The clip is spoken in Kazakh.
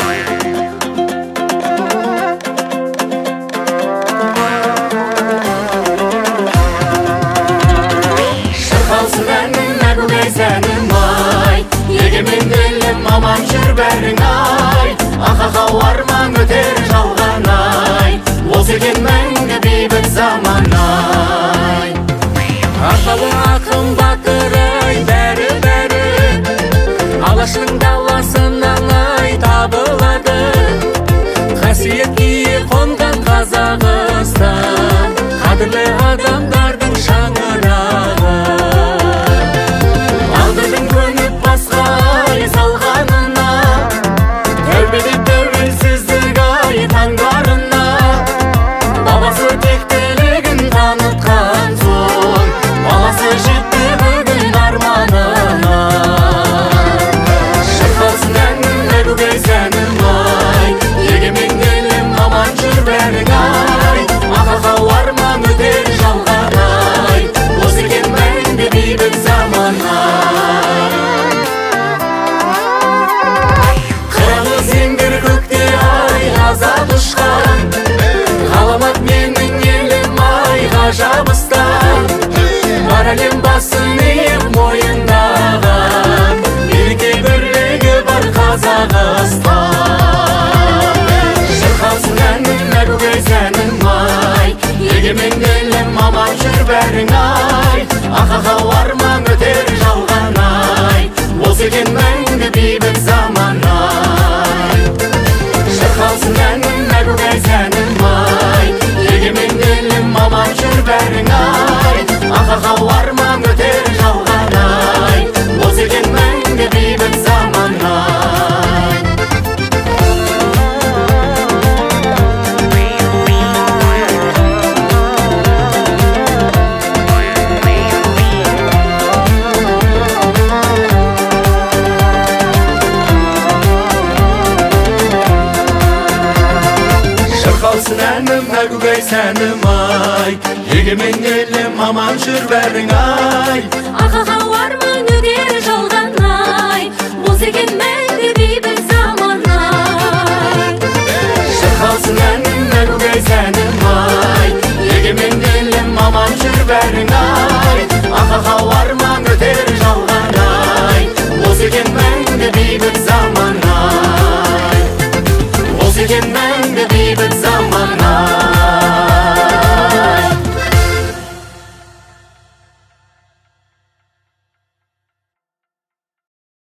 Şırkalsın enin Ergüley senin ay, egemen elim aman jür berin ay. Akağa varman öter жалған ay, осы екен мәңгі бейбіт заман ay. Ақылы ақын батыр ай, бәрі Алаштың даласынан ай табылады. Қасиет кие қонған Қазақстан, қадірлі адамдардың шаңырағы. Алдыдың көніп басқа ай салғанына, тәубелеп тәуелсіздік ай таңдарына. Бабасы тектілігін танытқан соң, баласы жетті бүгін арманына. Шырқалсын әнің Әгугай сәнім ай, егемен елім аман жүр бәрің ай. Ақаға арман өтер жалған ай, осы екен мәңгі бейбіт заман ай. Қырағы зеңгір көкте ай азат ұшқан, ғаламат менің елім ай ғажабыстан. Бар әлем басын иіп мойындаған, береке бірлігі бар Қазақстан. Шырқалсын әнің Әгугай сәнім ай, егемен елім аман жүр бәрің ай. Ақаға арман өтер жалған ай, осы екен мәңгі бейбіт заман ай. Шырқалсын әнің Әгугай сәнім ай, егемен елім аман жүр бәрің ай. Ақаға арман өтер жалған ай, осы екен мәңгі бейбіт заман ай. Шырқалсын әнім Әгугай сәнім ай, егемен елім аман жүр бәрің ай. Ақаға арман өтер жалған ай, осы екен мәңгі бейбіт заман ай. Шырқалсын әнім Әгугай сәнім ай, егемен елім аман жүр бәрің